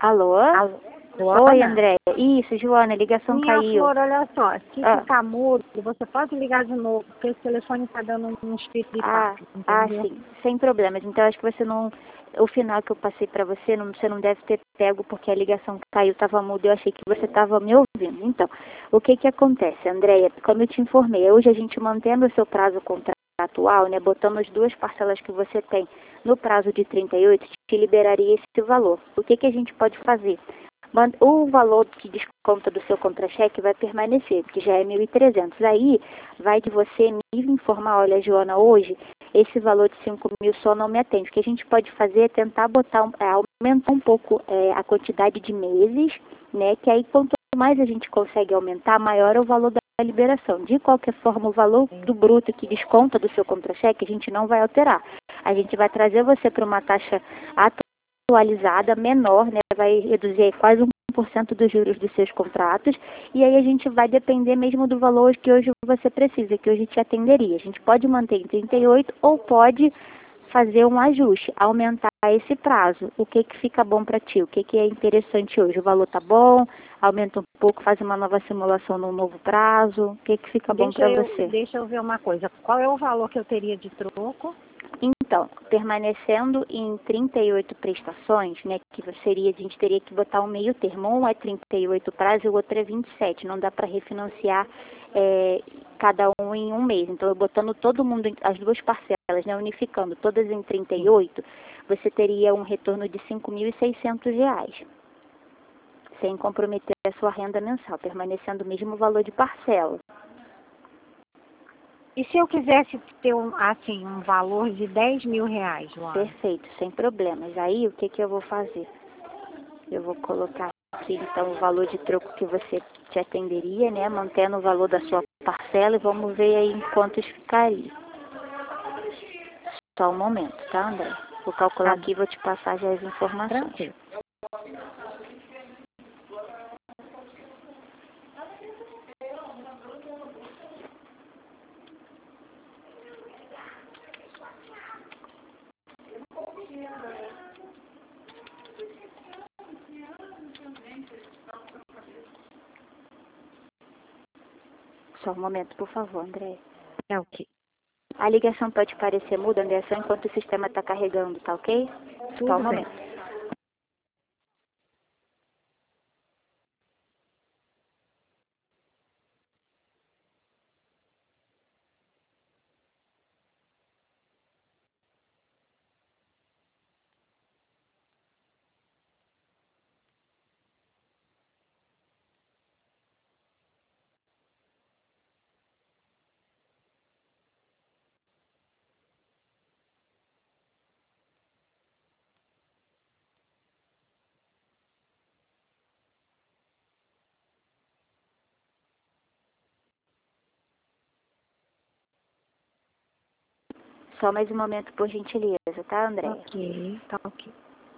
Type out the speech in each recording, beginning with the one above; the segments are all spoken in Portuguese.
Alô? Alô, Oi, Joana? André. Isso, Joana, a ligação Minha caiu. flor, olha só, se Ah, ficar mudo, você pode ligar de novo, porque esse telefone está dando um espírito de ah, papo, entendeu? sim, sem problemas. Então, acho que você não... O final que eu passei pra você, você não deve ter pego porque a ligação caiu, estava muda, eu achei que você estava me ouvindo. Então, o que que acontece, Andréia? Como eu te informei, hoje a gente mantendo o seu prazo contratual, né, botando as duas parcelas que você tem no prazo de 38, te liberaria esse valor. O que que a gente pode fazer? O valor de desconto do seu contra-cheque vai permanecer, que já é 1.300. Aí vai de você me informar, olha, Joana, hoje esse valor de 5.000 só não me atende. O que a gente pode fazer é tentar aumentar um pouco a quantidade de meses, né? Que aí quanto mais a gente consegue aumentar, maior é o valor da liberação. De qualquer forma, o valor do bruto que desconta do seu contra-cheque, a gente não vai alterar. A gente vai trazer você para uma taxa atualizada, menor, né? Vai reduzir quase 1% dos juros dos seus contratos, e aí a gente vai depender mesmo do valor que hoje você precisa, que hoje te atenderia. A gente pode manter em 38 ou pode fazer um ajuste, aumentar esse prazo. O que que fica bom para ti? O que que é interessante hoje? O valor tá bom? Aumenta um pouco, faz uma nova simulação num novo prazo? O que que fica bom para você? Deixa eu ver uma coisa. Qual é o valor que eu teria de troco? Então, permanecendo em 38 prestações, né, que seria, a gente teria que botar um meio termo. Um é 38 prazo e o outro é 27. Não dá para refinanciar cada um em um mês. Então, eu botando todo mundo, as duas parcelas, né, unificando todas em 38, você teria um retorno de R$ 5.600, sem comprometer a sua renda mensal, permanecendo o mesmo valor de parcela. E se eu quisesse ter um valor de R$ 10.000, Joana? Perfeito, sem problemas. Aí, o que que eu vou fazer? Eu vou colocar aqui, então, o valor de troco que você te atenderia, né? Mantendo o valor da sua parcela e vamos ver aí em quantos ficaria. Só um momento, tá, André? Vou calcular aqui e vou te passar já as informações. Tranquilo. Só um momento, por favor, André. É o quê? A ligação pode parecer muda, André, só enquanto o sistema está carregando, tá ok? Só um Tudo bem. momento. Só mais um momento, por gentileza, tá, André? Ok, tá ok.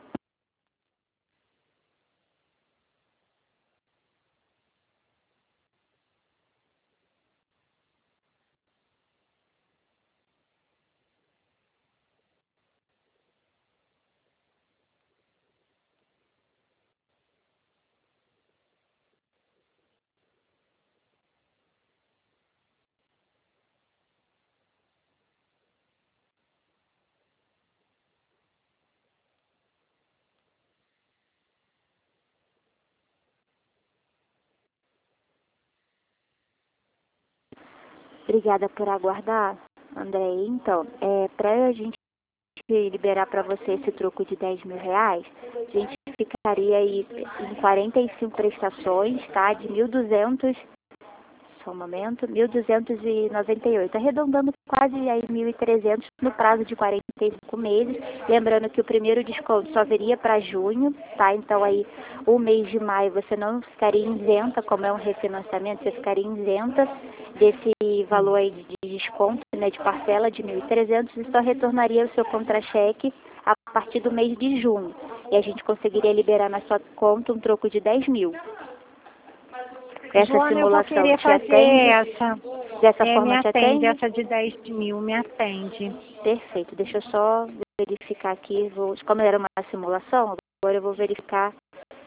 Obrigada por aguardar, André. Então, para a gente liberar para você esse troco de R$ 10.000, a gente ficaria aí em 45 prestações, tá? De 1.200, só um momento, 1.298, arredondando quase aí 1.300 no prazo de 45 meses. Lembrando que o primeiro desconto só viria para junho, tá? Então aí o mês de maio você não ficaria isenta, como é um refinanciamento, você ficaria isenta desse valor aí de desconto, né, de parcela de 1.300 e só retornaria o seu contra-cheque a partir do mês de junho. E a gente conseguiria liberar na sua conta um troco de 10.000. Essa Joana, eu vou simulação querer te fazer atende? essa. Dessa Me forma te atende, atende? essa de 10.000 me atende. Perfeito. Deixa eu só verificar aqui. Como era uma simulação, agora eu vou verificar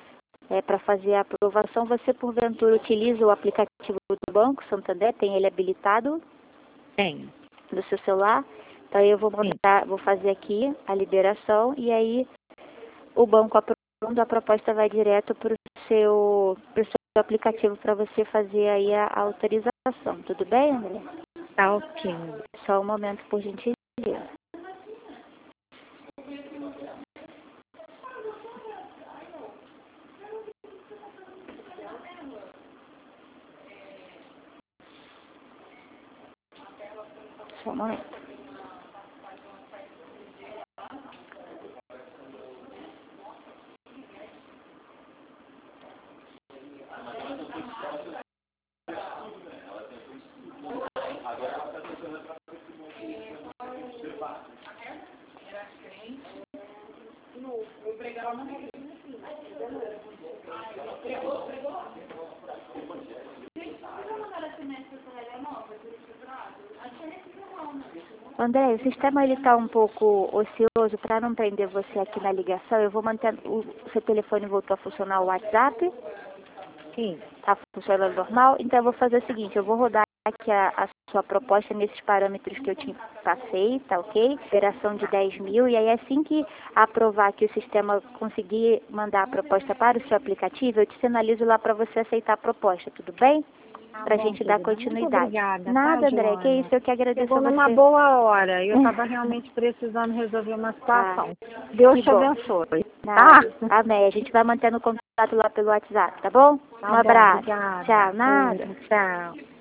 para fazer a aprovação. Você, porventura, utiliza o aplicativo do Banco Santander? Tem ele habilitado? Tem. No seu celular? Então eu vou mandar, vou fazer aqui a liberação e aí o banco aprovando, a proposta vai direto para o seu aplicativo para você fazer aí a autorização. Tudo bem, André? Tá ok. Só um momento, por gentileza. Só um momento. André, o sistema está um pouco ocioso. Para não prender você aqui na ligação, eu vou manter o seu telefone voltou a funcionar o WhatsApp. Sim. Está funcionando normal. Então eu vou fazer o seguinte, eu vou rodar aqui a sua proposta nesses parâmetros que eu te passei, tá ok? Operação de 10 mil, e aí assim que aprovar que o sistema conseguir mandar a proposta para o seu aplicativo, eu te sinalizo lá para você aceitar a proposta, tudo bem? Para a gente dar continuidade. Muito obrigada, Nada, tá, André, que isso, eu que agradeço Chegou a você. numa boa hora. Eu estava realmente precisando resolver uma situação. Deus Que te bom. abençoe. Nada. Tá? Amém. A gente vai mantendo contato lá pelo WhatsApp, tá bom? Tá Um bom, abraço. obrigada. Tchau. Nada. Tchau.